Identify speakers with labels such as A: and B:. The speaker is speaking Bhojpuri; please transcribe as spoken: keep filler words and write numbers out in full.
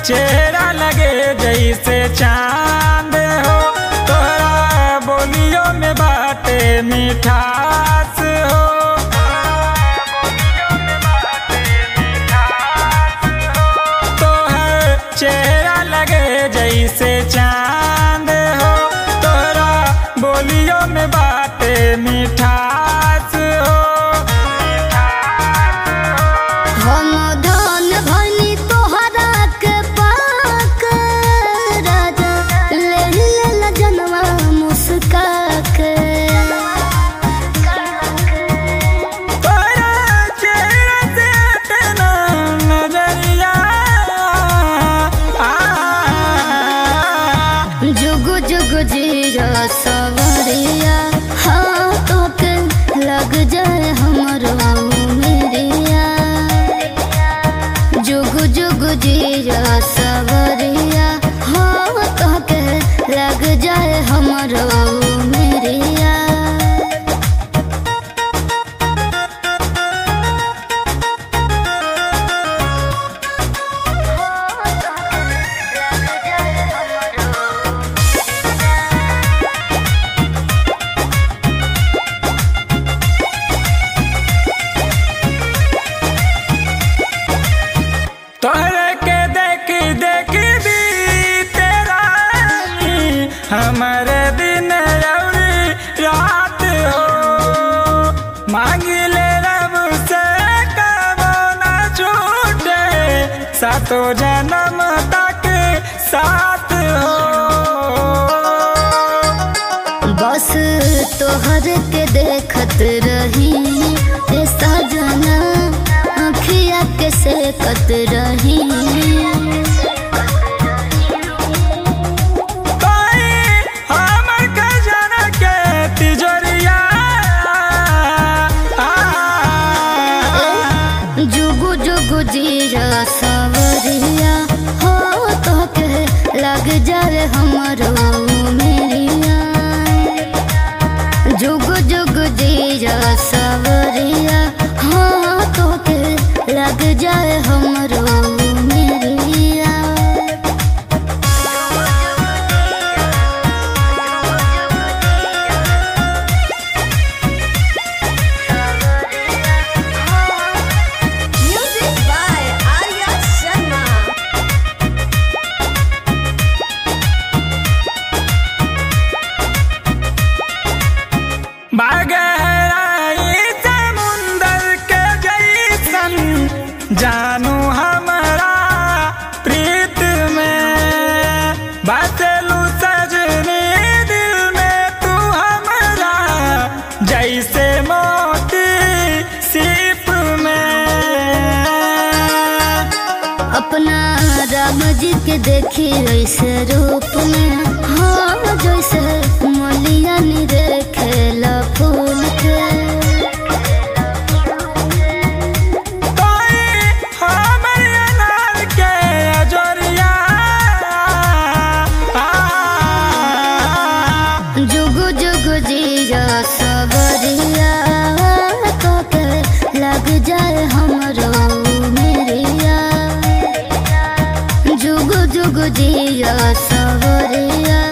A: चेहरा लगे जैसे चांद हो, तोहरा बोलियों में बाटे मिठास हो। तोहर चेहरा लगे जैसे चांद हो, तोहरा बोलियों में बाटे मिठास हो।
B: हम धन भनी तोहरा के पाक राजा, ले ले जनवा मुस्का के।
A: तोहरा चेहरा से हटना नजरिया,
B: जुग जुग जिया सवरिया, हाँ तो के लग जाए हमरो मेरिया। जुग जुग जिया सवरिया, हाँ तो के लग जाए हमरो मेरिया।
A: तोहरे के देख देख भी तेरा हमारे दिन और रात हो। मांगिले रब से कबो ना छूटे, सातों जन्म तक साथ हो।
B: बस तोहर के देखत रही ए सजना, अखिया के सेकत रही।
A: कोई हमर खजाना के तिजोरिया,
B: जुगु जुगु जिया सवरिया, हो तो के लग जाए हमरो मेरिया। जुगु जुगु जिया सवरिया, हाँ तो के लग जाए हमरो मेरिया।
C: Music by Arya Sharma.
A: बागहराई समुंदर के जैसन जानू हमारा प्रीत में। बसलू सजनी दिल में तू हमारा, जैसे मोती सीप में।
B: अपना राम जी के देखी ऐसे रूप में, हाँ जैसे मलिया नी देखेला फूल के।
A: कोई हमर अनार के अजोरिया,
B: जुगु जुगु जिया सवरिया, तो के लग जाए हमरो मेरिया। जुगु जुगु जिया सवरिया,